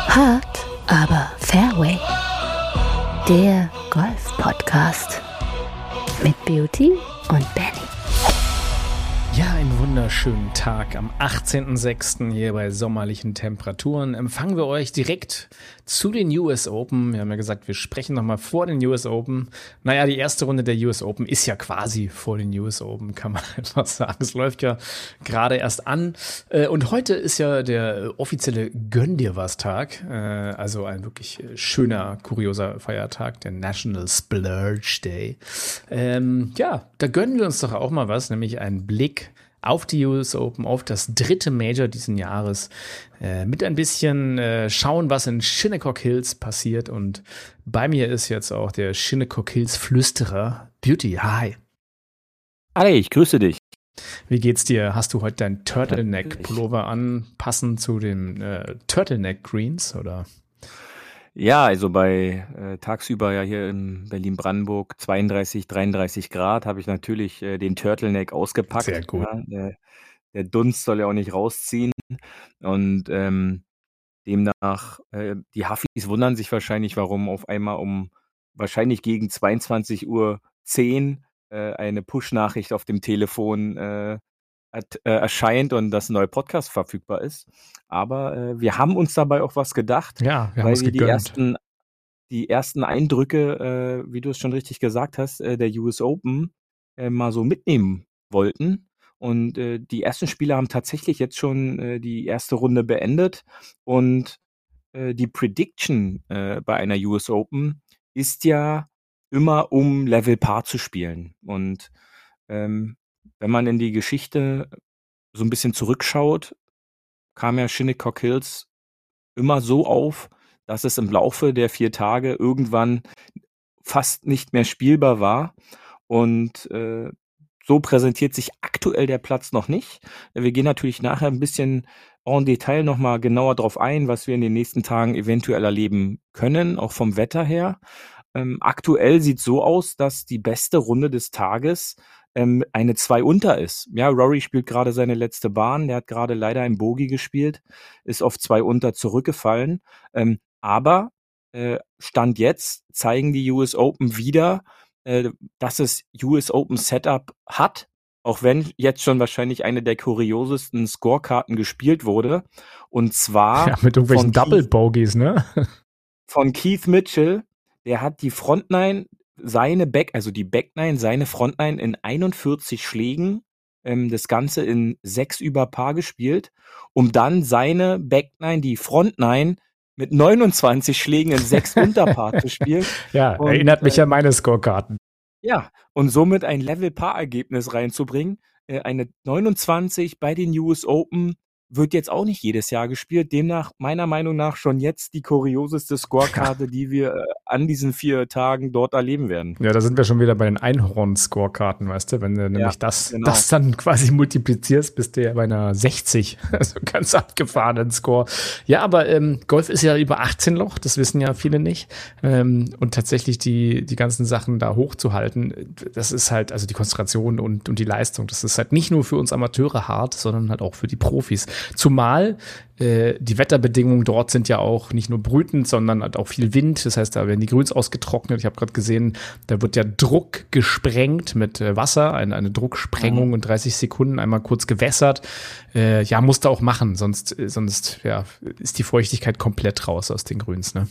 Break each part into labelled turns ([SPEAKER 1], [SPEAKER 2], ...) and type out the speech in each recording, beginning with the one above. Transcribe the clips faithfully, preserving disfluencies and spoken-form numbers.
[SPEAKER 1] Hard, aber Fairway. Der Golf-Podcast mit Beauty und Benny.
[SPEAKER 2] Ja, einen wunderschönen Tag am achtzehnten sechsten hier bei sommerlichen Temperaturen. Empfangen wir euch direkt zu den U S Open. Wir haben ja gesagt, wir sprechen nochmal vor den U S Open. Naja, die erste Runde der U S Open ist ja quasi vor den U S Open, kann man einfach sagen. Es läuft ja gerade erst an. Und heute ist ja der offizielle Gönn dir was Tag. Also ein wirklich schöner, kurioser Feiertag, der National Splurge Day. Ähm, ja, da gönnen wir uns doch auch mal was, nämlich einen Blick auf die U S Open, auf das dritte Major diesen Jahres, äh, mit ein bisschen äh, schauen, was in Shinnecock Hills passiert. Und bei mir ist jetzt auch der Shinnecock Hills Flüsterer Beauty. Hi.
[SPEAKER 3] Hi, ich grüße dich.
[SPEAKER 2] Wie geht's dir? Hast du heute dein Turtleneck-Pullover an, passend zu den äh, Turtleneck-Greens, oder?
[SPEAKER 3] Ja, also bei äh, tagsüber ja hier in Berlin-Brandenburg zweiunddreißig, dreiunddreißig Grad habe ich natürlich äh, den Turtleneck ausgepackt.
[SPEAKER 2] Sehr gut.
[SPEAKER 3] Ja, der, der Dunst soll ja auch nicht rausziehen. Und ähm, demnach, äh, die Huffis wundern sich wahrscheinlich, warum auf einmal um wahrscheinlich gegen zweiundzwanzig Uhr zehn äh, eine Push-Nachricht auf dem Telefon äh, at, äh, erscheint und das neue Podcast verfügbar ist. Aber äh, wir haben uns dabei auch was gedacht,
[SPEAKER 2] Ja, wir haben
[SPEAKER 3] weil
[SPEAKER 2] es
[SPEAKER 3] wir die
[SPEAKER 2] gegönnt.
[SPEAKER 3] ersten, die ersten Eindrücke, äh, wie du es schon richtig gesagt hast, äh, der U S Open äh, mal so mitnehmen wollten. Und äh, die ersten Spieler haben tatsächlich jetzt schon äh, die erste Runde beendet. Und äh, die Prediction äh, bei einer U S Open ist ja immer, um Level Par zu spielen. Und ähm, wenn man in die Geschichte so ein bisschen zurückschaut, kam ja Shinnecock Hills immer so auf, dass es im Laufe der vier Tage irgendwann fast nicht mehr spielbar war. Und äh, so präsentiert sich aktuell der Platz noch nicht. Wir gehen natürlich nachher ein bisschen en Detail nochmal genauer drauf ein, was wir in den nächsten Tagen eventuell erleben können, auch vom Wetter her. Ähm, aktuell sieht es so aus, dass die beste Runde des Tages ähm, eine zwei unter ist. Ja, Rory spielt gerade seine letzte Bahn, der hat gerade leider ein Bogey gespielt, ist auf zwei unter zurückgefallen. Ähm, aber äh, Stand jetzt zeigen die U S Open wieder, äh, dass es U S Open Setup hat, auch wenn jetzt schon wahrscheinlich eine der kuriosesten Scorekarten gespielt wurde. Und zwar
[SPEAKER 2] Ja, mit irgendwelchen
[SPEAKER 3] von Keith-
[SPEAKER 2] Double Bogies, ne?
[SPEAKER 3] von Keith Mitchell. Der hat die Frontline, seine Back, also die Backline, seine Frontline in einundvierzig Schlägen, ähm, das Ganze in sechs über Paar gespielt, um dann seine Backline, die Frontline, mit neunundzwanzig Schlägen in sechs unter Paar zu spielen.
[SPEAKER 2] Ja,
[SPEAKER 3] Und,
[SPEAKER 2] erinnert mich
[SPEAKER 3] äh,
[SPEAKER 2] an meine Scorekarten.
[SPEAKER 3] Ja, und somit ein Level-Paar-Ergebnis reinzubringen. Äh, eine neunundzwanzig bei den U S Open wird jetzt auch nicht jedes Jahr gespielt. Demnach meiner Meinung nach schon jetzt die kurioseste Scorekarte, die wir äh, an diesen vier Tagen dort erleben werden.
[SPEAKER 2] Ja, da sind wir schon wieder bei den Einhorn-Scorekarten, weißt du? Wenn du nämlich das,
[SPEAKER 3] genau.
[SPEAKER 2] das dann quasi multiplizierst, bist du ja bei einer sechzig. Also ganz abgefahrenen Score. Ja, aber ähm, Golf ist ja über achtzehn Loch, das wissen ja viele nicht. Ähm, und tatsächlich die, die ganzen Sachen da hochzuhalten, das ist halt, also die Konzentration und, und die Leistung, das ist halt nicht nur für uns Amateure hart, sondern halt auch für die Profis. Zumal äh, die Wetterbedingungen dort sind ja auch nicht nur brütend, sondern halt auch viel Wind. Das heißt, da werden die Grüns ausgetrocknet. Ich habe gerade gesehen, da wird ja Druck gesprengt mit äh, Wasser, eine, eine Drucksprengung
[SPEAKER 3] Mhm.
[SPEAKER 2] in dreißig Sekunden, einmal kurz gewässert. Äh, ja, musst du auch machen, sonst, äh, sonst ja, ist die Feuchtigkeit komplett raus aus den Grüns, ne?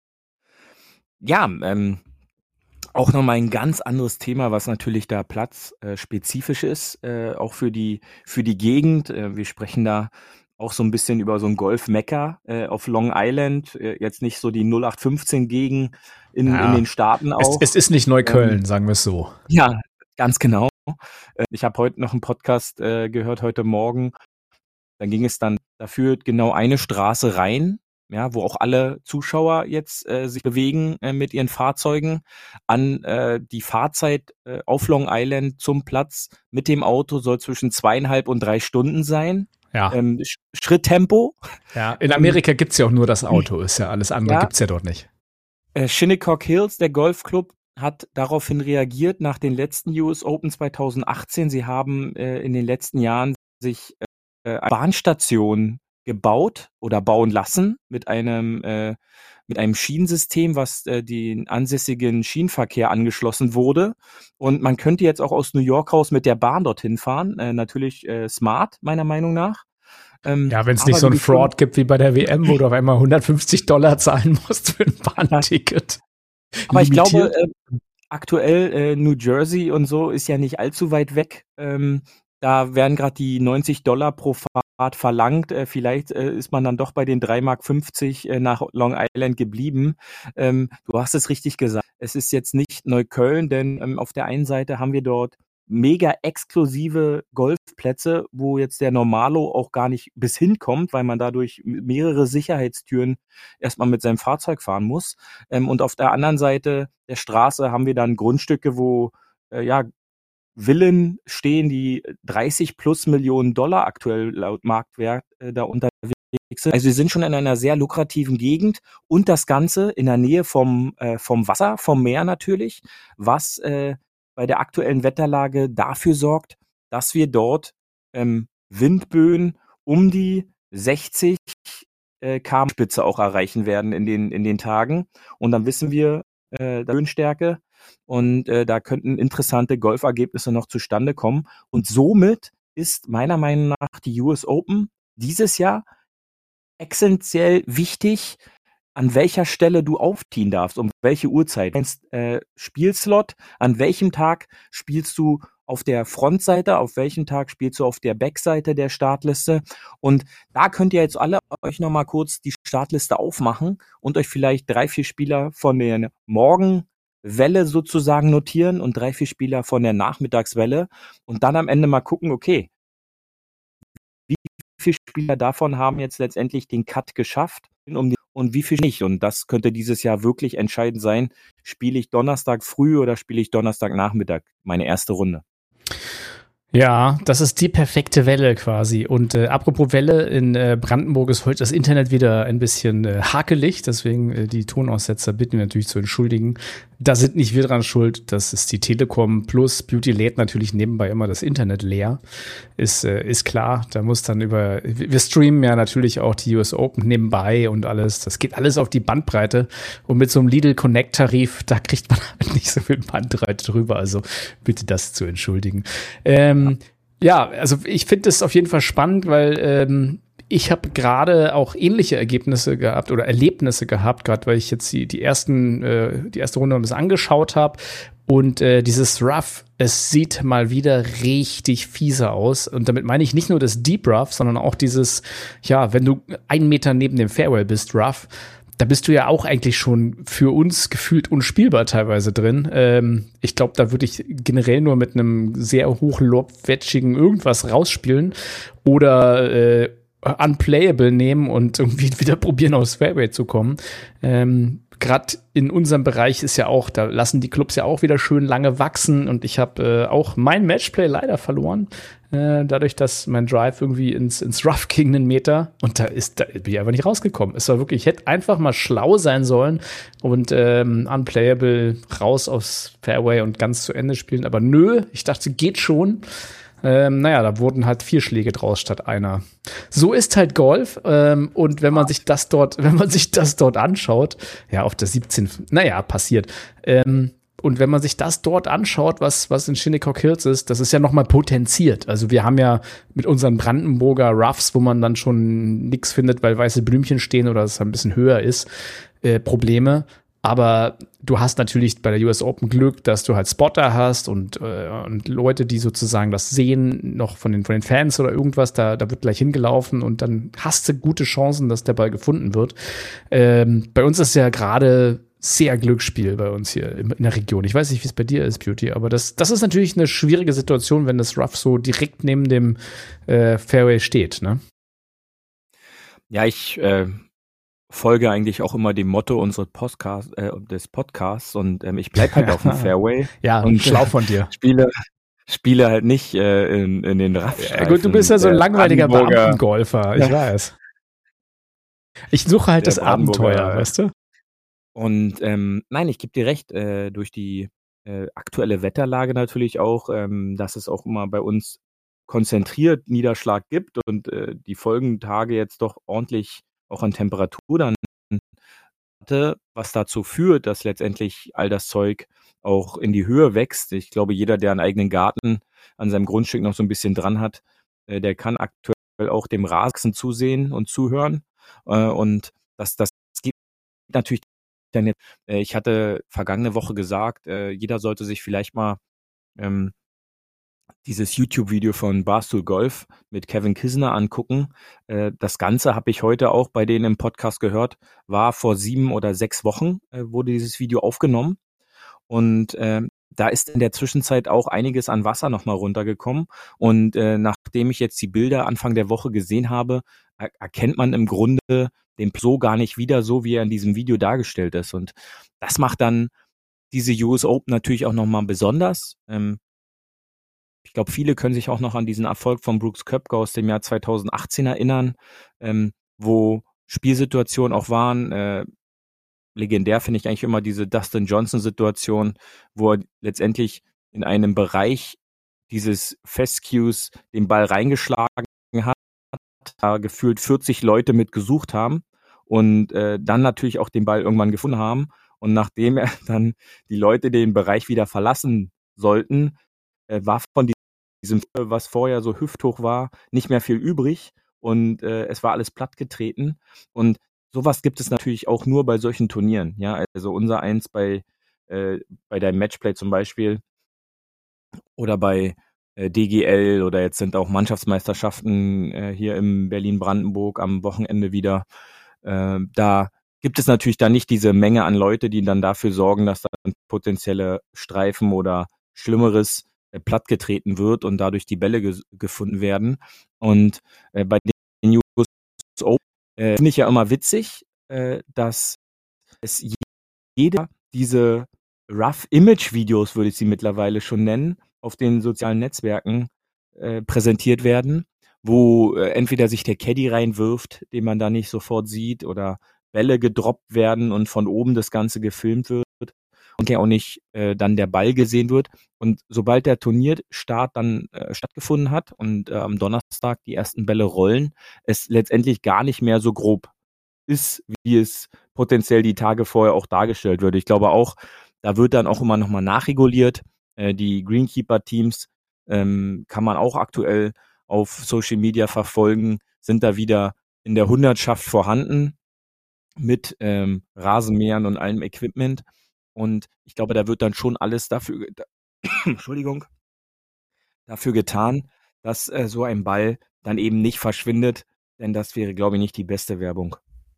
[SPEAKER 3] Ja, ähm, auch nochmal ein ganz anderes Thema, was natürlich da platzspezifisch äh, ist, äh, auch für die, für die Gegend. Äh, wir sprechen da auch so ein bisschen über so ein Golf-Mekka äh, auf Long Island. Äh, jetzt nicht so die null acht fünfzehn-Gegend in,
[SPEAKER 2] Ja,
[SPEAKER 3] in den Staaten
[SPEAKER 2] Es,
[SPEAKER 3] auch.
[SPEAKER 2] es ist nicht Neukölln,
[SPEAKER 3] Ähm,
[SPEAKER 2] sagen wir es so.
[SPEAKER 3] Ja, ganz genau. Äh, Ich habe heute noch einen Podcast äh, gehört, heute Morgen. Da ging es dann, da führt genau eine Straße rein, ja, wo auch alle Zuschauer jetzt äh, sich bewegen äh, mit ihren Fahrzeugen. An äh, die Fahrzeit äh, auf Long Island zum Platz mit dem Auto soll zwischen zweieinhalb und drei Stunden sein.
[SPEAKER 2] Ja,
[SPEAKER 3] Ähm, Sch- Schritttempo.
[SPEAKER 2] ja. In Amerika gibt's ja auch nur das Auto, ist ja alles andere
[SPEAKER 3] Ja.
[SPEAKER 2] gibt's ja dort nicht.
[SPEAKER 3] Äh, Shinnecock Hills, der Golfclub, hat daraufhin reagiert nach den letzten U S Open zwanzig achtzehn. Sie haben äh, in den letzten Jahren sich äh, eine Bahnstation gebaut oder bauen lassen mit einem äh, mit einem Schienensystem, was äh, den ansässigen Schienenverkehr angeschlossen wurde. Und man könnte jetzt auch aus New York raus mit der Bahn dorthin fahren. Äh, natürlich äh, smart, meiner Meinung nach. Ähm,
[SPEAKER 2] Ja, wenn es nicht so ein Fraud gibt wie bei der W M, wo du auf einmal hundertfünfzig Dollar zahlen musst für ein Bahnticket.
[SPEAKER 3] Aber ich
[SPEAKER 2] Limitiert.
[SPEAKER 3] glaube, äh, aktuell äh, New Jersey und so ist ja nicht allzu weit weg. Ähm, da werden gerade die neunzig Dollar pro Fahrt verlangt. Äh, vielleicht äh, ist man dann doch bei den drei Mark fünfzig äh, nach Long Island geblieben. Ähm, du hast es richtig gesagt. Es ist jetzt nicht Neukölln, denn ähm, auf der einen Seite haben wir dort mega exklusive Golfplätze, wo jetzt der Normalo auch gar nicht bis hinkommt, weil man dadurch mehrere Sicherheitstüren erstmal mit seinem Fahrzeug fahren muss. Ähm, und auf der anderen Seite der Straße haben wir dann Grundstücke, wo äh, ja Villen stehen, die dreißig plus Millionen Dollar aktuell laut Marktwert äh, da unterwegs sind. Also wir sind schon in einer sehr lukrativen Gegend und das Ganze in der Nähe vom, äh, vom Wasser, vom Meer natürlich, was äh, bei der aktuellen Wetterlage dafür sorgt, dass wir dort ähm, Windböen um die sechzig äh, Kilometer pro Stunde Spitze auch erreichen werden in den, in den Tagen. Und dann wissen wir äh, der Höhenstärke und äh, da könnten interessante Golfergebnisse noch zustande kommen. Und somit ist meiner Meinung nach die U S Open dieses Jahr essentiell wichtig, an welcher Stelle du aufziehen darfst, um welche Uhrzeit. Äh, Spielslot, an welchem Tag spielst du auf der Frontseite, auf welchem Tag spielst du auf der Backseite der Startliste. Und da könnt ihr jetzt alle euch nochmal kurz die Startliste aufmachen und euch vielleicht drei, vier Spieler von der Morgenwelle sozusagen notieren und drei, vier Spieler von der Nachmittagswelle und dann am Ende mal gucken, okay, wie viele Spieler davon haben jetzt letztendlich den Cut geschafft, um die und wie viel nicht. Und das könnte dieses Jahr wirklich entscheidend sein. Spiele ich Donnerstag früh oder spiele ich Donnerstag Nachmittag meine erste Runde?
[SPEAKER 2] Ja, das ist die perfekte Welle quasi. Und äh, apropos Welle, in äh, Brandenburg ist heute das Internet wieder ein bisschen äh, hakelig, deswegen äh, die Tonaussetzer bitten wir natürlich zu entschuldigen. Da sind nicht wir dran schuld, das ist die Telekom plus Beauty lädt natürlich nebenbei immer das Internet leer. Ist, äh, ist klar, da muss dann über, wir streamen ja natürlich auch die U S Open nebenbei und alles, das geht alles auf die Bandbreite und mit so einem Lidl Connect Tarif, da kriegt man halt nicht so viel Bandbreite drüber, also bitte das zu entschuldigen. Ähm, ja, also ich finde es auf jeden Fall spannend, weil ähm, ich habe gerade auch ähnliche Ergebnisse gehabt oder Erlebnisse gehabt, gerade weil ich jetzt die, die ersten, äh, die erste Runde ein bisschen angeschaut habe. Und äh, dieses Rough, es sieht mal wieder richtig fiese aus. Und damit meine ich nicht nur das Deep Rough, sondern auch dieses, ja, wenn du einen Meter neben dem Fairway bist, Rough, da bist du ja auch eigentlich schon für uns gefühlt unspielbar teilweise drin. Ähm, ich glaube, da würde ich generell nur mit einem sehr hochlobwetschigen irgendwas rausspielen oder äh, unplayable nehmen und irgendwie wieder probieren, aufs Fairway zu kommen. Ähm, Gerade in unserem Bereich ist ja auch, da lassen die Clubs ja auch wieder schön lange wachsen und ich habe äh, auch mein Matchplay leider verloren, äh, dadurch, dass mein Drive irgendwie ins, ins Rough ging, einen Meter und da ist, da bin ich einfach nicht rausgekommen. Es war wirklich, ich hätte einfach mal schlau sein sollen und ähm, unplayable raus aufs Fairway und ganz zu Ende spielen, aber nö, ich dachte, geht schon. Ähm, naja, da wurden halt vier Schläge draus statt einer. So ist halt Golf. Ähm, und wenn man sich das dort, wenn man sich das dort anschaut, ja, auf der siebzehn, naja, passiert. Ähm, und wenn man sich das dort anschaut, was, was in Shinnecock Hills ist, das ist ja nochmal potenziert. Also wir haben ja mit unseren Brandenburger Roughs, wo man dann schon nichts findet, weil weiße Blümchen stehen oder es ein bisschen höher ist, äh, Probleme. Aber du hast natürlich bei der U S Open Glück, dass du halt Spotter hast und, äh, und Leute, die sozusagen das sehen, noch von den, von den Fans oder irgendwas, da, da wird gleich hingelaufen und dann hast du gute Chancen, dass der Ball gefunden wird. Ähm, bei uns ist ja gerade sehr Glücksspiel bei uns hier in der Region. Ich weiß nicht, wie es bei dir ist, Beauty, aber das, das ist natürlich eine schwierige Situation, wenn das Rough so direkt neben dem äh, Fairway steht, ne?
[SPEAKER 3] Ja, ich äh folge eigentlich auch immer dem Motto unseres Podcast, äh, des Podcasts und ähm, ich bleib halt auf dem Fairway.
[SPEAKER 2] Ja,
[SPEAKER 3] und
[SPEAKER 2] schlau von dir.
[SPEAKER 3] Spiele, spiele halt nicht äh, in, in den Raffstreifen.
[SPEAKER 2] Ja, gut, du bist ja so ein langweiliger Beamtengolfer, ich
[SPEAKER 3] ja.
[SPEAKER 2] weiß. Ich suche halt
[SPEAKER 3] Der
[SPEAKER 2] das Abenteuer, weißt du?
[SPEAKER 3] Und ähm, nein, ich gebe dir recht, äh, durch die äh, aktuelle Wetterlage natürlich auch, ähm, dass es auch immer bei uns konzentriert Niederschlag gibt und äh, die Folgentage jetzt doch ordentlich auch an Temperatur dann hatte, was dazu führt, dass letztendlich all das Zeug auch in die Höhe wächst. Ich glaube, jeder, der einen eigenen Garten an seinem Grundstück noch so ein bisschen dran hat, äh, der kann aktuell auch dem Rasen zusehen und zuhören. Äh, und das, das geht natürlich dann jetzt. Äh, ich hatte vergangene Woche gesagt, äh, jeder sollte sich vielleicht mal ähm, dieses YouTube-Video von Barstool Golf mit Kevin Kisner angucken. Äh, das Ganze habe ich heute auch bei denen im Podcast gehört, war vor sieben oder sechs Wochen, äh, wurde dieses Video aufgenommen. Und äh, da ist in der Zwischenzeit auch einiges an Wasser nochmal runtergekommen. Und äh, nachdem ich jetzt die Bilder Anfang der Woche gesehen habe, er erkennt man im Grunde den so gar nicht wieder, so wie er in diesem Video dargestellt ist. Und das macht dann diese U S Open natürlich auch nochmal besonders. Ähm, ich glaube, viele können sich auch noch an diesen Erfolg von Brooks Koepka aus dem Jahr zweitausendachtzehn erinnern, ähm, wo Spielsituationen auch waren. Äh, legendär finde ich eigentlich immer diese Dustin Johnson-Situation, wo er letztendlich in einem Bereich dieses Fescues den Ball reingeschlagen hat, da gefühlt vierzig Leute mit gesucht haben und äh, dann natürlich auch den Ball irgendwann gefunden haben. Und nachdem er dann die Leute den Bereich wieder verlassen sollten, äh, war von diesem, was vorher so hüfthoch war, nicht mehr viel übrig und äh, es war alles plattgetreten. Und sowas gibt es natürlich auch nur bei solchen Turnieren. Ja, also unser Eins bei, äh, bei deinem Matchplay zum Beispiel oder bei äh, D G L oder jetzt sind auch Mannschaftsmeisterschaften äh, hier im Berlin-Brandenburg am Wochenende wieder. Äh, da gibt es natürlich dann nicht diese Menge an Leute, die dann dafür sorgen, dass dann potenzielle Streifen oder Schlimmeres äh, plattgetreten wird und dadurch die Bälle ge- gefunden werden. Und äh, bei den U S Open äh, finde ich ja immer witzig, äh, dass es jeder diese Rough-Image-Videos, würde ich sie mittlerweile schon nennen, auf den sozialen Netzwerken äh, präsentiert werden, wo äh, entweder sich der Caddy reinwirft, den man da nicht sofort sieht, oder Bälle gedroppt werden und von oben das Ganze gefilmt wird und ja auch nicht äh, dann der Ball gesehen wird. Und sobald der Turnierstart dann äh, stattgefunden hat und äh, am Donnerstag die ersten Bälle rollen, es letztendlich gar nicht mehr so grob ist, wie es potenziell die Tage vorher auch dargestellt wird. Ich glaube auch, da wird dann auch immer nochmal nachreguliert. Äh, die Greenkeeper-Teams ähm, kann man auch aktuell auf Social Media verfolgen, sind da wieder in der Hundertschaft vorhanden mit ähm, Rasenmähern und allem Equipment. Und ich glaube, da wird dann schon alles dafür, da, Entschuldigung, dafür getan, dass äh, so ein Ball dann eben nicht verschwindet, denn das wäre, glaube ich, nicht die beste Werbung.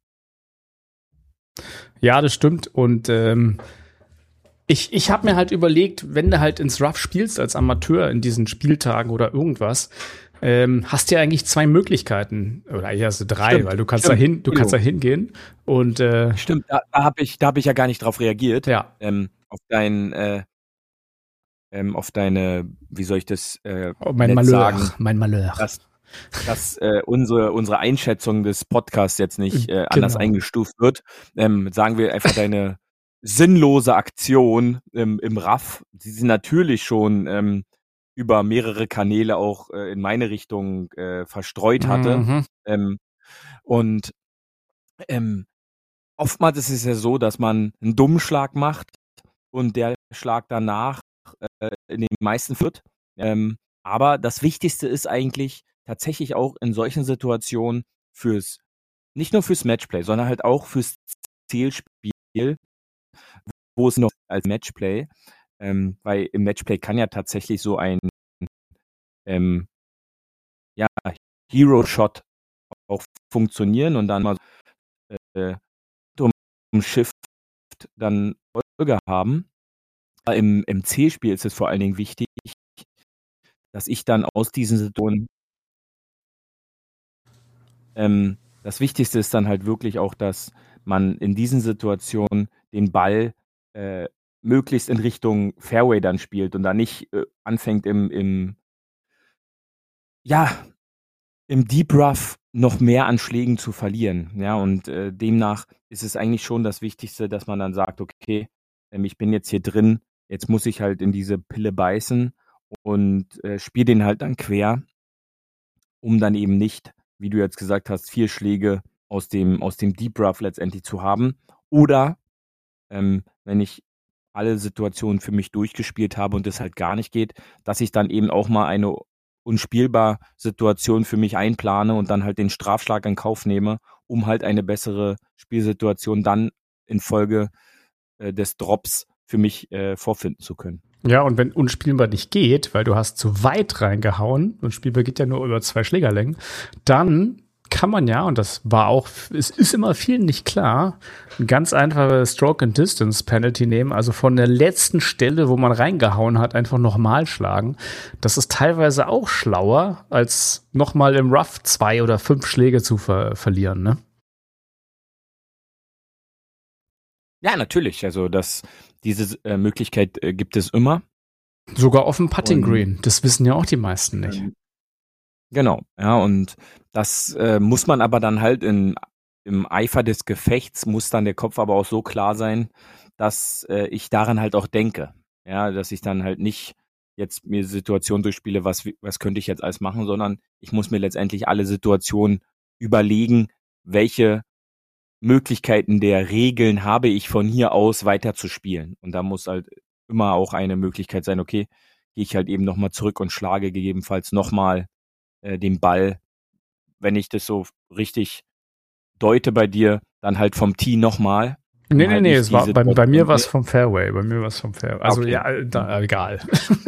[SPEAKER 2] Ja, das stimmt. Und ähm, ich, ich habe mir halt überlegt, wenn du halt ins Rough spielst als Amateur in diesen Spieltagen oder irgendwas, ähm, hast du ja eigentlich zwei Möglichkeiten. Oder eigentlich hast du drei,
[SPEAKER 3] Stimmt,
[SPEAKER 2] weil du kannst
[SPEAKER 3] stimmt,
[SPEAKER 2] da hin, du
[SPEAKER 3] Kilo.
[SPEAKER 2] kannst da hingehen und äh,
[SPEAKER 3] Stimmt, da, da habe ich, da hab ich ja gar nicht drauf reagiert.
[SPEAKER 2] ja.
[SPEAKER 3] Ähm, auf dein, äh, ähm, auf deine, wie soll ich das äh,
[SPEAKER 2] Oh, mein
[SPEAKER 3] nett
[SPEAKER 2] Malheur,
[SPEAKER 3] sagen,
[SPEAKER 2] mein Malheur.
[SPEAKER 3] dass, dass äh, unsere, unsere Einschätzung des Podcasts jetzt nicht äh, anders
[SPEAKER 2] Genau.
[SPEAKER 3] eingestuft wird. Ähm, sagen wir einfach deine sinnlose Aktion ähm, im Raff, die sie natürlich schon ähm, über mehrere Kanäle auch äh, in meine Richtung äh, verstreut hatte.
[SPEAKER 2] Mhm.
[SPEAKER 3] Ähm, und ähm, oftmals ist es ja so, dass man einen dummen Schlag macht und der Schlag danach äh, in den meisten führt. Ähm, aber das Wichtigste ist eigentlich tatsächlich auch in solchen Situationen fürs, nicht nur fürs Matchplay, sondern halt auch fürs Zielspiel, wo es noch als Matchplay, ähm, weil im Matchplay kann ja tatsächlich so ein ähm, ja, Hero-Shot auch funktionieren und dann mal äh, um Shift dann Folge haben. Aber Im, im C-Spiel ist es vor allen Dingen wichtig, dass ich dann aus diesen Situationen ähm, das Wichtigste ist dann halt wirklich auch, dass man in diesen Situationen den Ball äh, möglichst in Richtung Fairway dann spielt und da nicht äh, anfängt im, im ja, im Deep Rough noch mehr an Schlägen zu verlieren. Ja, und äh, demnach ist es eigentlich schon das Wichtigste, dass man dann sagt, okay, ähm, ich bin jetzt hier drin, jetzt muss ich halt in diese Pille beißen und äh, spiele den halt dann quer. um dann eben nicht, wie du jetzt gesagt hast, vier Schläge aus dem, aus dem Deep Rough letztendlich zu haben. Oder ähm, wenn ich alle Situationen für mich durchgespielt habe und es halt gar nicht geht, dass ich dann eben auch mal eine unspielbar Situation für mich einplane und dann halt den Strafschlag in Kauf nehme, um halt eine bessere Spielsituation dann infolge äh, des Drops für mich äh, vorfinden zu können.
[SPEAKER 2] Ja, und wenn unspielbar nicht geht, weil du hast zu weit reingehauen, und spielbar geht ja nur über zwei Schlägerlängen, dann kann man ja, und das war auch, es ist immer vielen nicht klar, ein ganz einfaches Stroke and Distance Penalty nehmen, also von der letzten Stelle, wo man reingehauen hat, einfach nochmal schlagen. Das ist teilweise auch schlauer, als nochmal im Rough zwei oder fünf Schläge zu ver- verlieren, ne?
[SPEAKER 3] Ja, natürlich. Also das, diese äh, Möglichkeit äh, gibt es immer.
[SPEAKER 2] Sogar auf dem Putting
[SPEAKER 3] Und,
[SPEAKER 2] Green. Das wissen ja auch die meisten nicht.
[SPEAKER 3] Ähm, genau, ja, und das äh, muss man aber dann halt in, im Eifer des Gefechts, muss dann der Kopf aber auch so klar sein, dass äh, ich daran halt auch denke. Ja, dass ich dann halt nicht jetzt mir Situationen durchspiele, was, was könnte ich jetzt alles machen, sondern ich muss mir letztendlich alle Situationen überlegen, welche Möglichkeiten der Regeln habe ich von hier aus weiter zu spielen. Und da muss halt immer auch eine Möglichkeit sein, okay, gehe ich halt eben nochmal zurück und schlage gegebenenfalls nochmal äh, den Ball, wenn ich das so richtig deute bei dir, dann halt vom Tee nochmal. Um
[SPEAKER 2] Nee, nee,
[SPEAKER 3] halt
[SPEAKER 2] nee,
[SPEAKER 3] nicht
[SPEAKER 2] es war,
[SPEAKER 3] diese
[SPEAKER 2] bei, bei mir war es
[SPEAKER 3] Situation-
[SPEAKER 2] vom Fairway. Bei mir war es vom Fairway. Also
[SPEAKER 3] Okay.
[SPEAKER 2] ja, da, egal.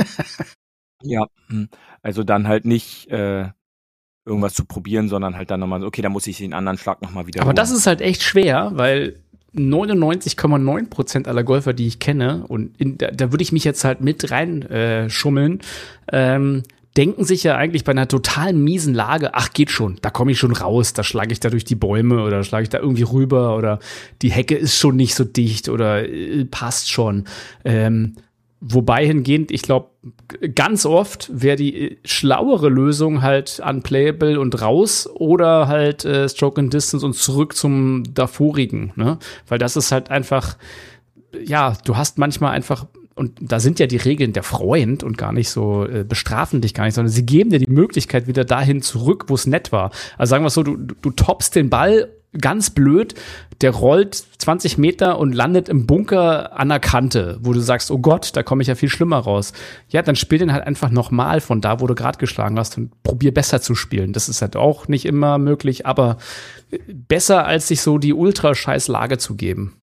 [SPEAKER 3] Ja, hm. Also dann halt nicht äh, irgendwas zu probieren, sondern halt dann nochmal so, okay, dann muss ich den anderen Schlag nochmal wieder
[SPEAKER 2] Aber das ist halt echt schwer, weil neunundneunzig Komma neun Prozent aller Golfer, die ich kenne, und in, da, da würde ich mich jetzt halt mit rein äh, schummeln, ähm, denken sich ja eigentlich bei einer total miesen Lage, ach, geht schon, da komme ich schon raus, da schlage ich da durch die Bäume oder schlage ich da irgendwie rüber oder die Hecke ist schon nicht so dicht oder äh, passt schon. Ähm, Wobei hingehend, ich glaube, ganz oft wäre die schlauere Lösung halt unplayable und raus oder halt äh, Stroke and Distance und zurück zum davorigen, ne? Weil das ist halt einfach, ja, du hast manchmal einfach, und da sind ja die Regeln der Freund und gar nicht so, äh, bestrafen dich gar nicht, sondern sie geben dir die Möglichkeit wieder dahin zurück, wo es nett war. Also sagen wir es so, du, du toppst den Ball ganz blöd, der rollt zwanzig Meter und landet im Bunker an der Kante, wo du sagst, oh Gott, da komme ich ja viel schlimmer raus. Ja, dann spiel den halt einfach nochmal von da, wo du gerade geschlagen hast und probier besser zu spielen. Das ist halt auch nicht immer möglich, aber besser, als sich so die ultra-scheiß Lage zu geben.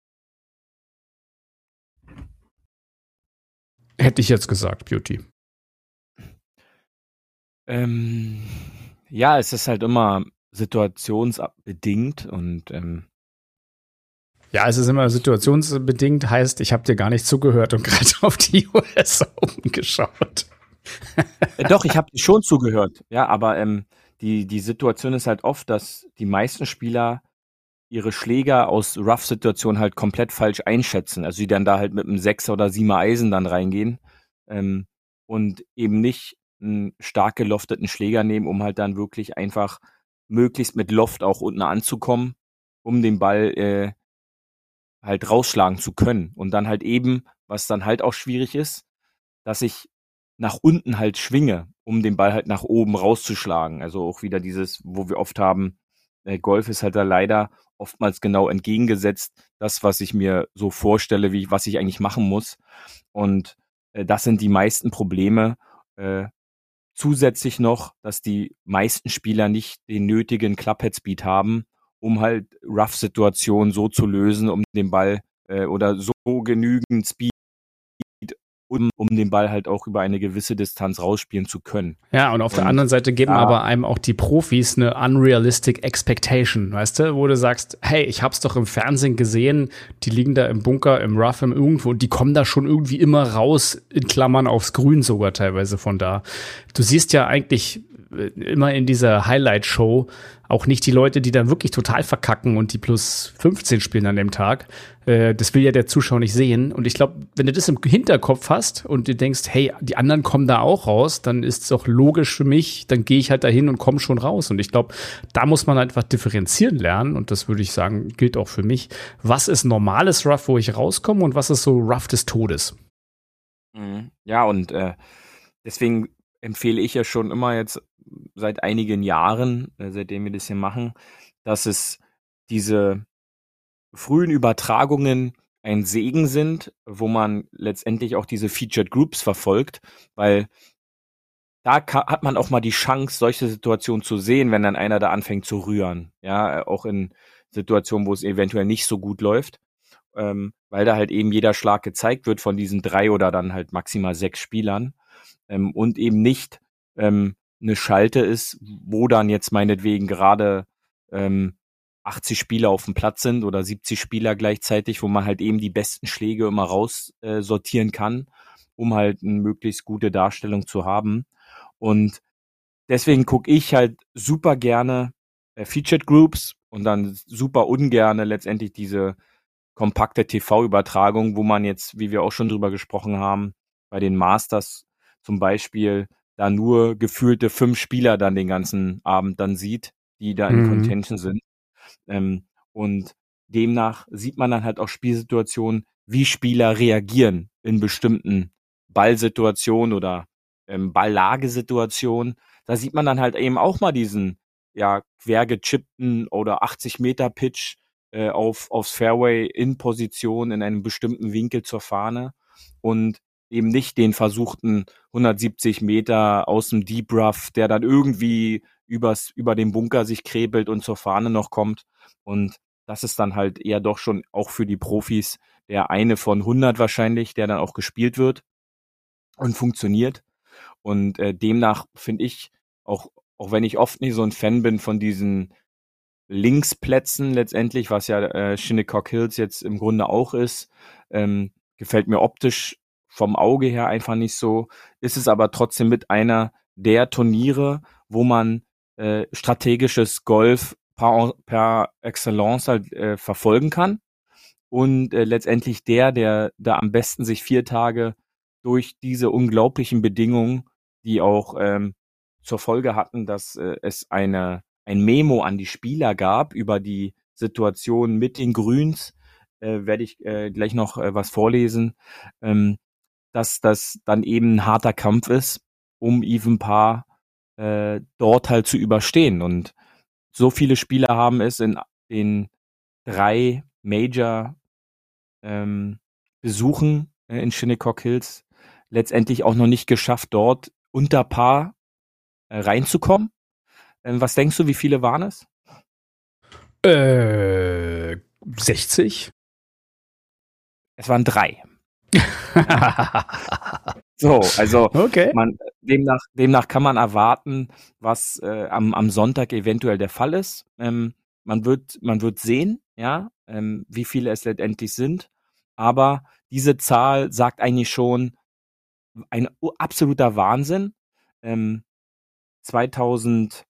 [SPEAKER 2] Hätte ich jetzt gesagt, Beauty.
[SPEAKER 3] Ähm, ja, es ist halt immer situationsbedingt und ähm,
[SPEAKER 2] Ja, es ist immer situationsbedingt, heißt, ich habe dir gar nicht zugehört und gerade auf die U S Open geschaut.
[SPEAKER 3] äh, doch, ich habe schon zugehört, ja, aber ähm, die, die Situation ist halt oft, dass die meisten Spieler ihre Schläger aus Rough-Situationen halt komplett falsch einschätzen. Also die dann da halt mit einem Sechser oder Siebener Eisen dann reingehen ähm, und eben nicht einen stark gelofteten Schläger nehmen, um halt dann wirklich einfach möglichst mit Loft auch unten anzukommen, um den Ball äh, halt rausschlagen zu können. Und dann halt eben, was dann halt auch schwierig ist, dass ich nach unten halt schwinge, um den Ball halt nach oben rauszuschlagen. Also auch wieder dieses, wo wir oft haben, äh, Golf ist halt da leider oftmals genau entgegengesetzt, das, was ich mir so vorstelle, wie was ich eigentlich machen muss. Und äh, das sind die meisten Probleme. Äh, zusätzlich noch, dass die meisten Spieler nicht den nötigen Clubhead-Speed haben, um halt Rough-Situationen so zu lösen, um den Ball äh, oder so genügend Speed, um, um den Ball halt auch über eine gewisse Distanz rausspielen zu können.
[SPEAKER 2] Ja, und auf
[SPEAKER 3] Und
[SPEAKER 2] der anderen Seite geben
[SPEAKER 3] da-
[SPEAKER 2] aber einem auch die Profis eine unrealistic expectation, weißt du, wo du sagst, hey, ich hab's doch im Fernsehen gesehen, die liegen da im Bunker, im Rough, im irgendwo, und die kommen da schon irgendwie immer raus, in Klammern aufs Grün sogar teilweise von da. Du siehst ja eigentlich äh, immer in dieser Highlight-Show auch nicht die Leute, die dann wirklich total verkacken und die plus fünfzehn spielen an dem Tag. Äh, das will ja der Zuschauer nicht sehen. Und ich glaube, wenn du das im Hinterkopf hast und du denkst, hey, die anderen kommen da auch raus, dann ist es doch logisch für mich, dann gehe ich halt dahin und komme schon raus. Und ich glaube, da muss man einfach differenzieren lernen. Und das würde ich sagen, gilt auch für mich. Was ist normales Rough, wo ich rauskomme, und was ist so Rough des Todes?
[SPEAKER 3] Mhm. Ja, und äh, deswegen empfehle ich ja schon immer jetzt seit einigen Jahren, äh, seitdem wir das hier machen, dass es diese frühen Übertragungen ein Segen sind, wo man letztendlich auch diese Featured Groups verfolgt, weil da ka- hat man auch mal die Chance, solche Situationen zu sehen, wenn dann einer da anfängt zu rühren. Ja, äh, auch in Situationen, wo es eventuell nicht so gut läuft, ähm, weil da halt eben jeder Schlag gezeigt wird von diesen drei oder dann halt maximal sechs Spielern, ähm, und eben nicht ähm, eine Schalte ist, wo dann jetzt meinetwegen gerade ähm, achtzig Spieler auf dem Platz sind oder siebzig Spieler gleichzeitig, wo man halt eben die besten Schläge immer raus äh, sortieren kann, um halt eine möglichst gute Darstellung zu haben. Und deswegen gucke ich halt super gerne äh, Featured Groups und dann super ungerne letztendlich diese kompakte T V-Übertragung, wo man jetzt, wie wir auch schon drüber gesprochen haben, bei den Masters zum Beispiel da nur gefühlte fünf Spieler dann den ganzen Abend dann sieht, die da in
[SPEAKER 2] Mhm.
[SPEAKER 3] Contention sind. Ähm, und demnach sieht man dann halt auch Spielsituationen, wie Spieler reagieren in bestimmten Ballsituationen oder ähm, Balllagesituationen. Da sieht man dann halt eben auch mal diesen ja quergechippten oder achtzig Meter Pitch äh, auf aufs Fairway in Position in einem bestimmten Winkel zur Fahne und eben nicht den versuchten hundertsiebzig Meter aus dem Deep Rough, der dann irgendwie übers, über den Bunker sich krebelt und zur Fahne noch kommt. Und das ist dann halt eher doch schon auch für die Profis der eine von hundert wahrscheinlich, der dann auch gespielt wird und funktioniert. Und äh, demnach finde ich, auch, auch wenn ich oft nicht so ein Fan bin von diesen Linksplätzen letztendlich, was ja äh, Shinnecock Hills jetzt im Grunde auch ist, ähm, gefällt mir optisch vom Auge her einfach nicht so, ist es aber trotzdem mit einer der Turniere, wo man äh, strategisches Golf par, per Excellence halt äh, verfolgen kann und äh, letztendlich der, der da am besten sich vier Tage durch diese unglaublichen Bedingungen, die auch ähm, zur Folge hatten, dass äh, es eine ein Memo an die Spieler gab über die Situation mit den Grüns, äh, werde ich äh, gleich noch äh, was vorlesen, ähm, dass das dann eben ein harter Kampf ist, um Even Par äh, dort halt zu überstehen. Und so viele Spieler haben es in den drei Major ähm, Besuchen äh, in Shinnecock Hills letztendlich auch noch nicht geschafft, dort unter Paar äh, reinzukommen. Ähm, was denkst du, wie viele waren es?
[SPEAKER 2] Äh, sechzig?
[SPEAKER 3] Es waren drei. So, also
[SPEAKER 2] Okay.
[SPEAKER 3] man, demnach, demnach kann man erwarten, was äh, am, am Sonntag eventuell der Fall ist. Ähm, man wird, man wird sehen, ja, ähm, wie viele es letztendlich sind. Aber diese Zahl sagt eigentlich schon ein u- absoluter Wahnsinn. Ähm, zweitausendachtzehn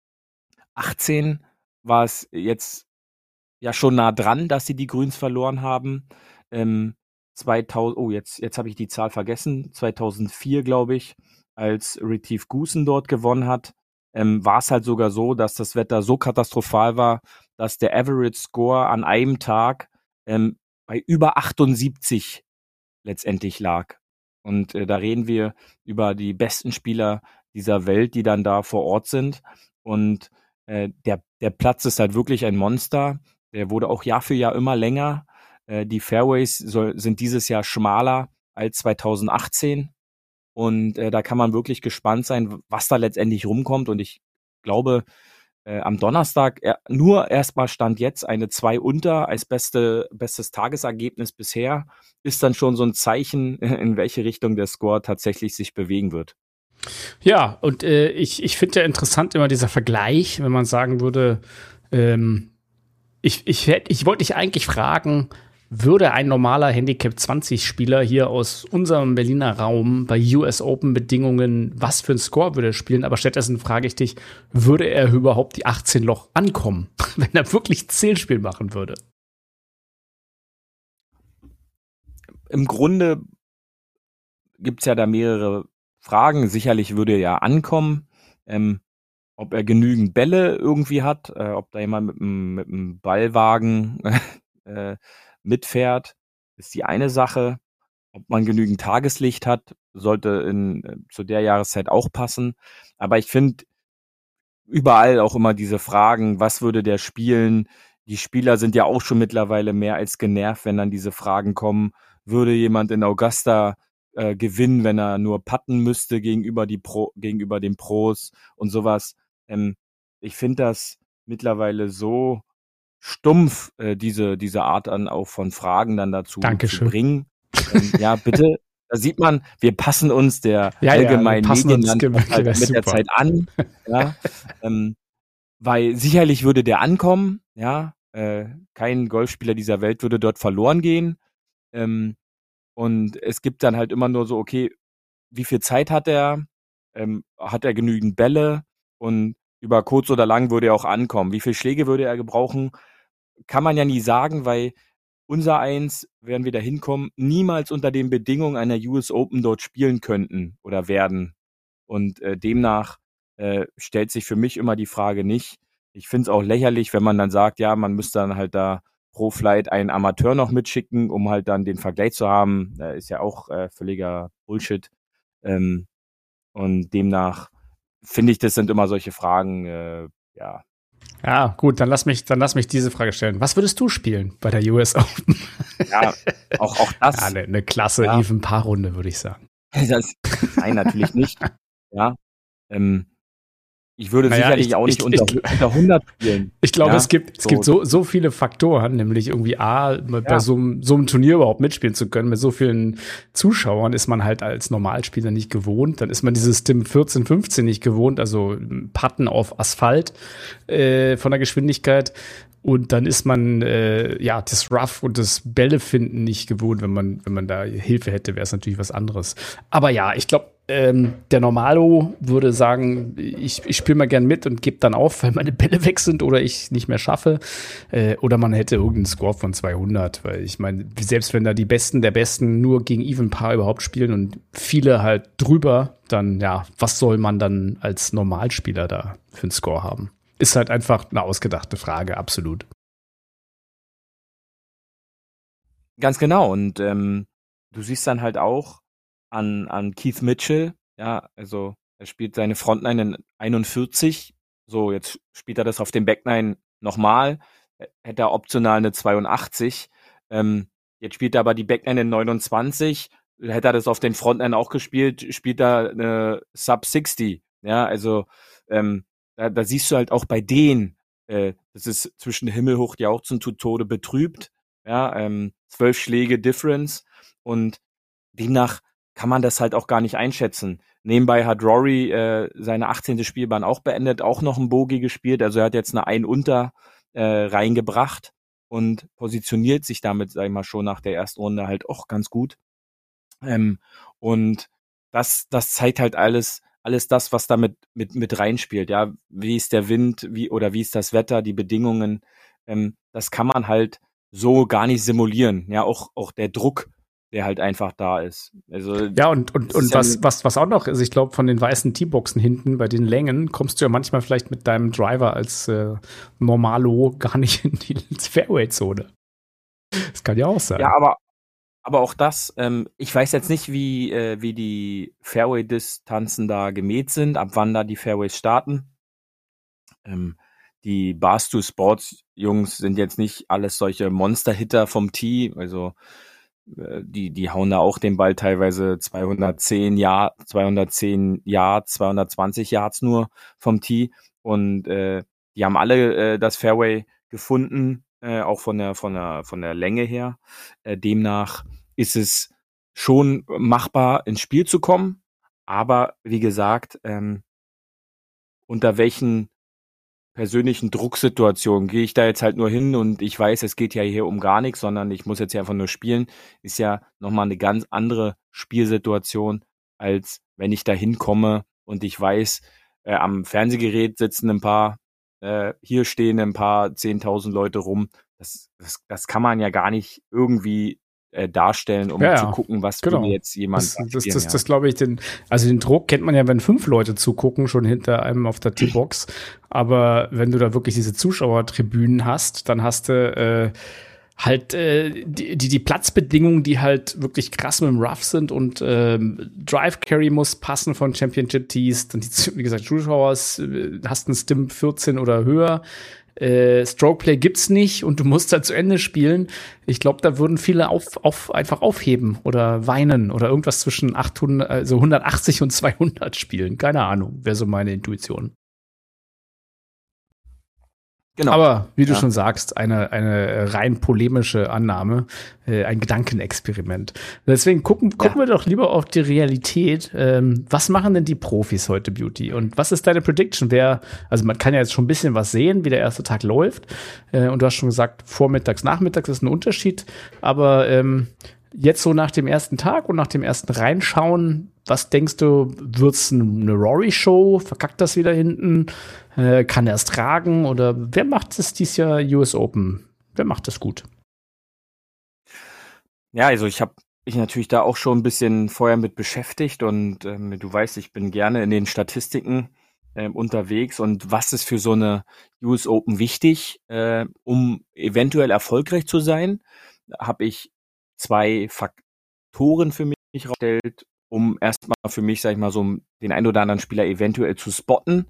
[SPEAKER 3] war es jetzt ja schon nah dran, dass sie die Grüns verloren haben. Ähm, zweitausend, oh, jetzt, jetzt habe ich die Zahl vergessen. zweitausendvier, glaube ich, als Retief Goosen dort gewonnen hat, ähm, war es halt sogar so, dass das Wetter so katastrophal war, dass der Average Score an einem Tag ähm, bei über achtundsiebzig letztendlich lag. Und äh, da reden wir über die besten Spieler dieser Welt, die dann da vor Ort sind. Und äh, der, der Platz ist halt wirklich ein Monster. Der wurde auch Jahr für Jahr immer länger. Äh, die Fairways soll, sind dieses Jahr schmaler als zweitausendachtzehn. Und äh, da kann man wirklich gespannt sein, was da letztendlich rumkommt. Und ich glaube, äh, am Donnerstag er, nur erstmal stand jetzt eine zwei unter als beste, bestes Tagesergebnis bisher, ist dann schon so ein Zeichen, in welche Richtung der Score tatsächlich sich bewegen wird.
[SPEAKER 2] Ja, und äh, ich, ich finde ja interessant immer dieser Vergleich, wenn man sagen würde, ähm, ich, ich, hätt- ich wollte dich eigentlich fragen, würde ein normaler Handicap zwanzig Spieler hier aus unserem Berliner Raum bei U S Open Bedingungen, was für ein Score würde er spielen? Aber stattdessen frage ich dich, würde er überhaupt die achtzehn Loch ankommen, wenn er wirklich Zählspiel machen würde?
[SPEAKER 3] Im Grunde gibt's ja da mehrere Fragen. Sicherlich würde er ja ankommen. Ähm, ob er genügend Bälle irgendwie hat, äh, ob da jemand mit einem mit einem Ballwagen äh, mitfährt, ist die eine Sache. Ob man genügend Tageslicht hat, sollte in, zu der Jahreszeit auch passen. Aber ich finde überall auch immer diese Fragen, was würde der spielen? Die Spieler sind ja auch schon mittlerweile mehr als genervt, wenn dann diese Fragen kommen. Würde jemand in Augusta äh, gewinnen, wenn er nur putten müsste gegenüber, die Pro, gegenüber den Pros und sowas? Ähm, ich finde das mittlerweile so stumpf, äh, diese, diese Art an auch von Fragen dann dazu
[SPEAKER 2] Dankeschön.
[SPEAKER 3] zu bringen. Ähm, ja, bitte. Da sieht man, wir passen uns der
[SPEAKER 2] ja,
[SPEAKER 3] allgemeinen
[SPEAKER 2] ja,
[SPEAKER 3] Medienlandschaft halt mit
[SPEAKER 2] super.
[SPEAKER 3] der Zeit an. Ja, ähm, weil sicherlich würde der ankommen. Ja, äh, kein Golfspieler dieser Welt würde dort verloren gehen. Ähm, und es gibt dann halt immer nur so, okay, wie viel Zeit hat er? Ähm, hat er genügend Bälle? Und über kurz oder lang würde er auch ankommen. Wie viele Schläge würde er gebrauchen? Kann man ja nie sagen, weil unser Eins, werden wir da hinkommen, niemals unter den Bedingungen einer U S Open dort spielen könnten oder werden. Und äh, demnach äh, stellt sich für mich immer die Frage nicht. Ich finde es auch lächerlich, wenn man dann sagt, ja, man müsste dann halt da pro Flight einen Amateur noch mitschicken, um halt dann den Vergleich zu haben. Äh, ist ja auch äh, völliger Bullshit. Ähm, und demnach finde ich, das sind immer solche Fragen, äh, ja.
[SPEAKER 2] Ja, gut, dann lass mich, dann lass mich diese Frage stellen. Was würdest du spielen bei der U S Open?
[SPEAKER 3] Ja, auch, auch das.
[SPEAKER 2] Ja, eine, eine klasse
[SPEAKER 3] ja.
[SPEAKER 2] Even-Paar-Runde, würde ich sagen.
[SPEAKER 3] Das, nein, natürlich nicht. Ja, ähm, ich würde
[SPEAKER 2] naja,
[SPEAKER 3] sicherlich
[SPEAKER 2] ich,
[SPEAKER 3] auch nicht
[SPEAKER 2] ich,
[SPEAKER 3] unter,
[SPEAKER 2] ich,
[SPEAKER 3] unter hundert spielen.
[SPEAKER 2] Ich glaube,
[SPEAKER 3] ja?
[SPEAKER 2] es gibt, es
[SPEAKER 3] so.
[SPEAKER 2] gibt so, so viele Faktoren, nämlich irgendwie A, bei
[SPEAKER 3] ja.
[SPEAKER 2] so, einem, so einem Turnier überhaupt mitspielen zu können, mit so vielen Zuschauern ist man halt als Normalspieler nicht gewohnt. Dann ist man dieses Stim vierzehn, fünfzehn nicht gewohnt, also Putten auf Asphalt äh, von der Geschwindigkeit. Und dann ist man äh, ja das Rough und das Bällefinden nicht gewohnt. Wenn man, wenn man da Hilfe hätte, wäre es natürlich was anderes. Aber ja, ich glaube, ähm, der Normalo würde sagen, ich, ich spiele mal gern mit und gebe dann auf, weil meine Bälle weg sind oder ich nicht mehr schaffe. Äh, oder man hätte irgendeinen Score von zweihundert. Weil ich meine, selbst wenn da die Besten der Besten nur gegen Even-Paar überhaupt spielen und viele halt drüber, dann ja, was soll man dann als Normalspieler da für einen Score haben? Ist halt einfach eine ausgedachte Frage, absolut.
[SPEAKER 3] Ganz genau. Und ähm, du siehst dann halt auch an, an Keith Mitchell, ja, also er spielt seine Frontline in einundvierzig. So, jetzt spielt er das auf dem Backline nochmal. Hätte er optional eine zweiundachtzig. Ähm, jetzt spielt er aber die Backline in neunundzwanzig. Hätte er das auf den Frontline auch gespielt, spielt er eine Sub sechzig. Ja, also ähm, Da, da siehst du halt auch bei denen, äh, das ist zwischen himmelhoch jauchzend zu Tode betrübt, ja, ähm, zwölf Schläge Difference und demnach kann man das halt auch gar nicht einschätzen. Nebenbei hat Rory äh, seine achtzehnte Spielbahn auch beendet, auch noch ein Bogey gespielt, also er hat jetzt eine ein unter äh, reingebracht und positioniert sich damit, sag ich mal, schon nach der ersten Runde halt auch ganz gut. Ähm, und das, das zeigt halt alles, alles das, was da mit, mit, mit reinspielt, ja, wie ist der Wind, wie, oder wie ist das Wetter, die Bedingungen, ähm, das kann man halt so gar nicht simulieren, ja, auch, auch der Druck, der halt einfach da ist. Also,
[SPEAKER 2] ja, und, und, und was, ja was, was auch noch ist, ich glaube, von den weißen Teeboxen hinten, bei den Längen, kommst du ja manchmal vielleicht mit deinem Driver als äh, Normalo gar nicht in die Fairway-Zone. Das kann ja auch sein.
[SPEAKER 3] Ja, aber Aber auch das, ähm, ich weiß jetzt nicht, wie, äh, wie die Fairway-Distanzen da gemäht sind, ab wann da die Fairways starten. Ähm, die Barstool Sports Jungs sind jetzt nicht alles solche Monster-Hitter vom Tee, also äh, die, die hauen da auch den Ball teilweise zweihundertzehn Yard, zweihundertzehn Yards, zweihundertzwanzig Yards nur vom Tee und äh, die haben alle äh, das Fairway gefunden, äh, auch von der, von der, von der Länge her. Äh, demnach ist es schon machbar, ins Spiel zu kommen. Aber wie gesagt, ähm, unter welchen persönlichen Drucksituationen gehe ich da jetzt halt nur hin und ich weiß, es geht ja hier um gar nichts, sondern ich muss jetzt hier einfach nur spielen, ist ja nochmal eine ganz andere Spielsituation, als wenn ich da hinkomme und ich weiß, äh, am Fernsehgerät sitzen ein paar, äh, hier stehen ein paar zehntausend Leute rum. Das, das, das kann man ja gar nicht irgendwie äh, darstellen, um
[SPEAKER 2] ja,
[SPEAKER 3] zu gucken, was
[SPEAKER 2] genau.
[SPEAKER 3] würde jetzt jemand
[SPEAKER 2] Das, das,
[SPEAKER 3] spielen,
[SPEAKER 2] das,
[SPEAKER 3] ja.
[SPEAKER 2] das glaube ich, den, also den Druck kennt man ja, wenn fünf Leute zugucken, schon hinter einem auf der T-Box. Aber wenn du da wirklich diese Zuschauertribünen hast, dann hast du, äh, halt äh, die, die, die Platzbedingungen, die halt wirklich krass mit dem Rough sind und ähm, Drive Carry muss passen von Championship Tees. Dann die, wie gesagt, Zuschauer, äh, hast einen Stim vierzehn oder höher. Äh, Strokeplay gibt's nicht und du musst halt zu Ende spielen. Ich glaube, da würden viele auf, auf, einfach aufheben oder weinen oder irgendwas zwischen achthundert, also hundertachtzig und zweihundert spielen. Keine Ahnung, wäre so meine Intuition. Genau. Aber wie du ja. schon sagst, eine, eine rein polemische Annahme, äh, ein Gedankenexperiment. Deswegen gucken, gucken ja. wir doch lieber auf die Realität. Ähm, was machen denn die Profis heute, Beauty? Und was ist deine Prediction? Wer, also man kann ja jetzt schon ein bisschen was sehen, wie der erste Tag läuft. Äh, und du hast schon gesagt, vormittags, nachmittags ist ein Unterschied. Aber ähm, jetzt so nach dem ersten Tag und nach dem ersten Reinschauen, was denkst du, wird's eine Rory-Show? Verkackt das wieder hinten? Äh, kann er es tragen? Oder wer macht es dieses Jahr U S Open? Wer macht das gut?
[SPEAKER 3] Ja, also ich habe mich natürlich da auch schon ein bisschen vorher mit beschäftigt und ähm, du weißt, ich bin gerne in den Statistiken äh, unterwegs und was ist für so eine U S Open wichtig, äh, um eventuell erfolgreich zu sein, habe ich zwei Faktoren für mich herausgestellt, um erstmal für mich, sag ich mal, so den ein oder anderen Spieler eventuell zu spotten,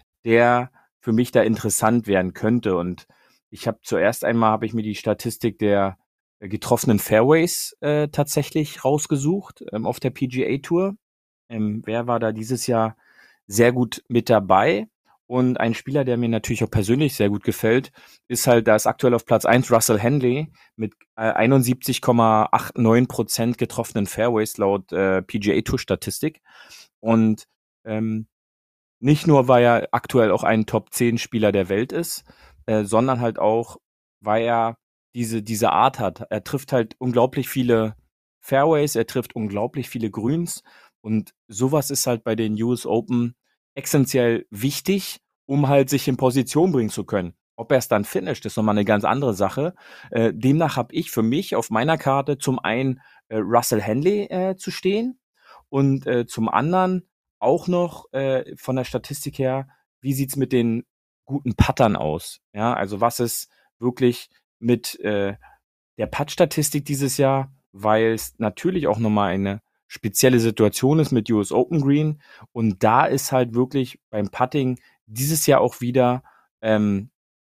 [SPEAKER 3] der für mich da interessant werden könnte. Und ich habe zuerst einmal, habe ich mir die Statistik der getroffenen Fairways äh, tatsächlich rausgesucht ähm, auf der P G A Tour. Ähm, wer war da dieses Jahr sehr gut mit dabei? Und ein Spieler, der mir natürlich auch persönlich sehr gut gefällt, ist halt, da ist aktuell auf Platz eins Russell Henley mit äh, einundsiebzig Komma neunundachtzig Prozent getroffenen Fairways laut äh, P G A Tour Statistik. Und ähm, nicht nur, weil er aktuell auch ein Top zehn Spieler der Welt ist, äh, sondern halt auch, weil er diese diese Art hat. Er trifft halt unglaublich viele Fairways, er trifft unglaublich viele Grüns und sowas ist halt bei den U S Open essentiell wichtig, um halt sich in Position bringen zu können. Ob er es dann finisht, ist nochmal eine ganz andere Sache. Äh, demnach habe ich für mich auf meiner Karte zum einen äh, Russell Henley äh, zu stehen und äh, zum anderen auch noch äh, von der Statistik her, wie sieht's mit den guten Puttern aus? Ja, also was ist wirklich mit äh, der Putt-Statistik dieses Jahr, weil es natürlich auch nochmal eine spezielle Situation ist mit U S Open Green und da ist halt wirklich beim Putting dieses Jahr auch wieder ähm,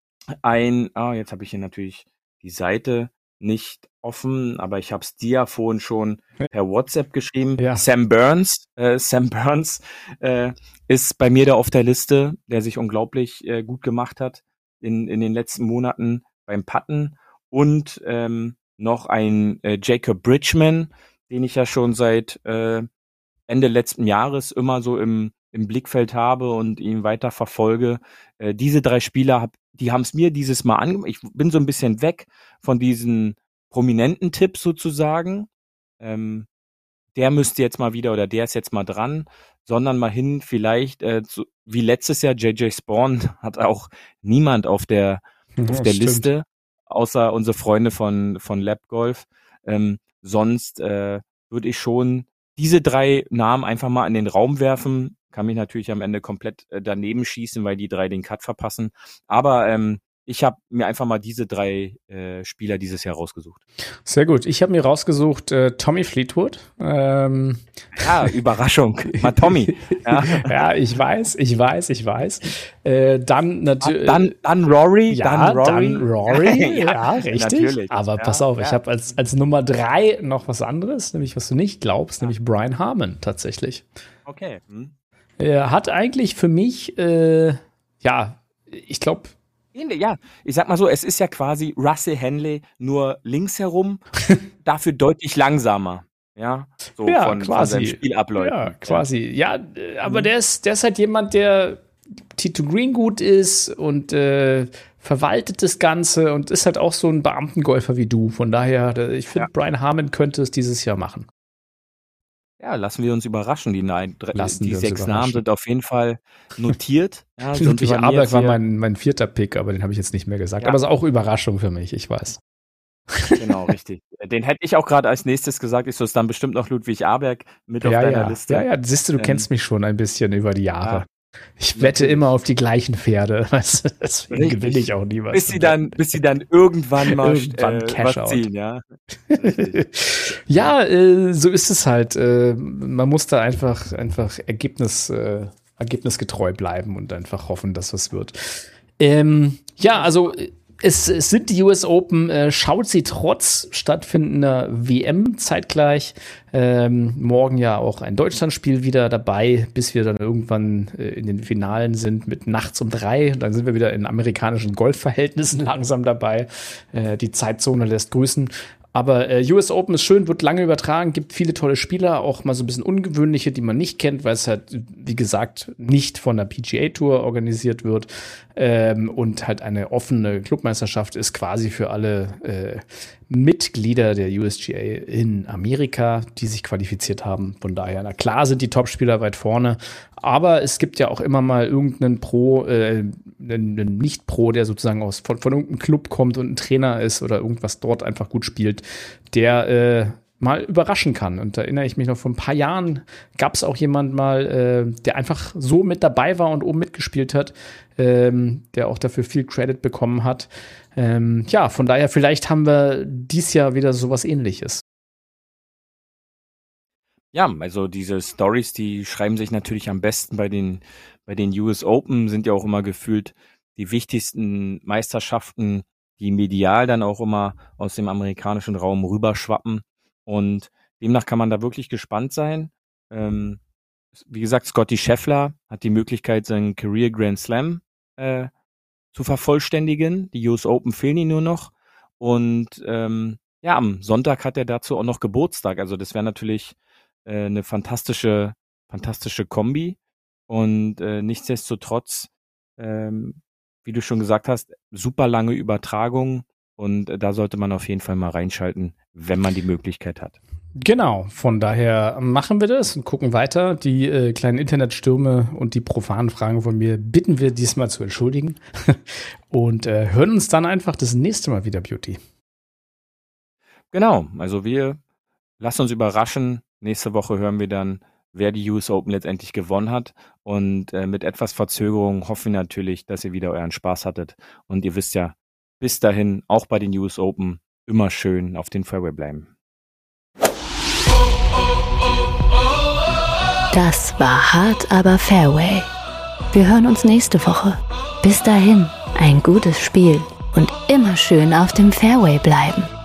[SPEAKER 3] ein, ah, jetzt habe ich hier natürlich die Seite nicht offen, aber ich habe es dir ja vorhin schon per WhatsApp geschrieben. Ja. Sam Burns, äh, Sam Burns äh, ist bei mir da auf der Liste, der sich unglaublich äh, gut gemacht hat in in den letzten Monaten beim Putten und ähm, noch ein äh, Jacob Bridgman, den ich ja schon seit äh, Ende letzten Jahres immer so im im Blickfeld habe und ihn weiter verfolge. Äh, diese drei Spieler, hab, die haben es mir dieses Mal angemacht. Ich bin so ein bisschen weg von diesen prominenten Tipps sozusagen. Ähm, der müsste jetzt mal wieder oder der ist jetzt mal dran, sondern mal hin vielleicht äh, zu, wie letztes Jahr J J Spawn hat auch niemand auf der
[SPEAKER 2] Ja,
[SPEAKER 3] auf der
[SPEAKER 2] stimmt.
[SPEAKER 3] Liste, außer unsere Freunde von von Lab Golf. Ähm, sonst äh, würde ich schon diese drei Namen einfach mal in den Raum werfen. Kann mich natürlich am Ende komplett äh, daneben schießen, weil die drei den Cut verpassen. Aber ähm, ich habe mir einfach mal diese drei äh, Spieler dieses Jahr rausgesucht.
[SPEAKER 2] Sehr gut. Ich habe mir rausgesucht äh, Tommy Fleetwood. Ähm.
[SPEAKER 3] Ja, Überraschung. Mal Tommy. Ja.
[SPEAKER 2] ja, ich weiß, ich weiß, ich weiß. Äh, dann natürlich.
[SPEAKER 3] Dann, dann Rory.
[SPEAKER 2] Ja,
[SPEAKER 3] dann Rory.
[SPEAKER 2] Dann Rory. ja, ja, richtig.
[SPEAKER 3] Natürlich.
[SPEAKER 2] Aber
[SPEAKER 3] ja,
[SPEAKER 2] pass auf,
[SPEAKER 3] ja.
[SPEAKER 2] ich habe als, als Nummer drei noch was anderes, nämlich was du nicht glaubst, ja. nämlich Brian Harman tatsächlich.
[SPEAKER 3] Okay. Hm.
[SPEAKER 2] Er hat eigentlich für mich, äh, ja, ich glaube,
[SPEAKER 3] ja, ich sag mal so, es ist ja quasi Russell Henley nur links herum, dafür deutlich langsamer. Ja, so
[SPEAKER 2] ja,
[SPEAKER 3] von,
[SPEAKER 2] quasi.
[SPEAKER 3] von seinem Spielabläufen.
[SPEAKER 2] Ja, quasi. Ja, aber mhm. der ist, der ist halt jemand, der Tee to Green gut ist und äh, verwaltet das Ganze und ist halt auch so ein Beamtengolfer wie du. Von daher, ich finde, ja. Brian Harman könnte es dieses Jahr machen.
[SPEAKER 3] Ja, lassen wir uns überraschen. Die, nein,
[SPEAKER 2] lassen
[SPEAKER 3] die sechs Namen sind auf jeden Fall notiert.
[SPEAKER 2] Ja, Ludwig Aberg war mein, mein vierter Pick, aber den habe ich jetzt nicht mehr gesagt. Ja. Aber es ist auch Überraschung für mich, ich weiß.
[SPEAKER 3] Genau, richtig. Den hätte ich auch gerade als nächstes gesagt. Ist das dann bestimmt noch Ludwig Aberg mit
[SPEAKER 2] ja,
[SPEAKER 3] auf deiner
[SPEAKER 2] ja.
[SPEAKER 3] Liste?
[SPEAKER 2] Ja, ja, siehst du, du ähm, kennst mich schon ein bisschen über die Jahre. Ich wette immer auf die gleichen Pferde. Deswegen gewinne ich auch nie was.
[SPEAKER 3] Bis sie dann, bis sie dann irgendwann mal
[SPEAKER 2] irgendwann
[SPEAKER 3] äh,
[SPEAKER 2] Cash
[SPEAKER 3] was
[SPEAKER 2] out.
[SPEAKER 3] ziehen, ja.
[SPEAKER 2] Ja, äh, so ist es halt. Äh, man muss da einfach, einfach Ergebnis, äh, ergebnisgetreu bleiben und einfach hoffen, dass was wird. Ähm, ja, also es, es sind die U S Open, äh, schaut sie trotz stattfindender W M zeitgleich. Ähm, morgen ja auch ein Deutschlandspiel wieder dabei, bis wir dann irgendwann äh, in den Finalen sind mit nachts um drei. Dann sind wir wieder in amerikanischen Golfverhältnissen langsam dabei. Äh, die Zeitzone lässt grüßen. Aber äh, U S Open ist schön, wird lange übertragen, gibt viele tolle Spieler, auch mal so ein bisschen ungewöhnliche, die man nicht kennt, weil es halt, wie gesagt, nicht von der P G A Tour organisiert wird ähm, und halt eine offene Clubmeisterschaft ist quasi für alle äh, Mitglieder der U S G A in Amerika, die sich qualifiziert haben. Von daher, na klar sind die Topspieler weit vorne, aber es gibt ja auch immer mal irgendeinen Pro, äh, einen Nicht-Pro, der sozusagen aus von, von irgendeinem Club kommt und ein Trainer ist oder irgendwas dort einfach gut spielt, der äh, mal überraschen kann. Und da erinnere ich mich noch, vor ein paar Jahren gab es auch jemand mal, äh, der einfach so mit dabei war und oben mitgespielt hat, ähm, der auch dafür viel Credit bekommen hat. Ähm, ja, von daher, vielleicht haben wir dies Jahr wieder sowas Ähnliches.
[SPEAKER 3] Ja, also diese Stories, die schreiben sich natürlich am besten bei den, bei den U S Open, sind ja auch immer gefühlt die wichtigsten Meisterschaften, die medial dann auch immer aus dem amerikanischen Raum rüberschwappen. Und demnach kann man da wirklich gespannt sein. Ähm, wie gesagt, Scottie Scheffler hat die Möglichkeit, seinen Career Grand Slam äh, zu vervollständigen. Die U S Open fehlen ihm nur noch. Und ähm, ja, am Sonntag hat er dazu auch noch Geburtstag. Also das wäre natürlich äh, eine fantastische, fantastische Kombi. Und äh, nichtsdestotrotz, ähm, wie du schon gesagt hast, super lange Übertragung. Und äh, da sollte man auf jeden Fall mal reinschalten, wenn man die Möglichkeit hat.
[SPEAKER 2] Genau, von daher machen wir das und gucken weiter. Die äh, kleinen Internetstürme und die profanen Fragen von mir bitten wir diesmal zu entschuldigen und äh, hören uns dann einfach das nächste Mal wieder, Beauty.
[SPEAKER 3] Genau, also wir lassen uns überraschen. Nächste Woche hören wir dann, wer die U S Open letztendlich gewonnen hat. Und äh, mit etwas Verzögerung hoffen wir natürlich, dass ihr wieder euren Spaß hattet. Und ihr wisst ja, bis dahin, auch bei den U S Open, immer schön auf den Fairway bleiben.
[SPEAKER 1] Das war Hard aber Fairway. Wir hören uns nächste Woche. Bis dahin, ein gutes Spiel und immer schön auf dem Fairway bleiben.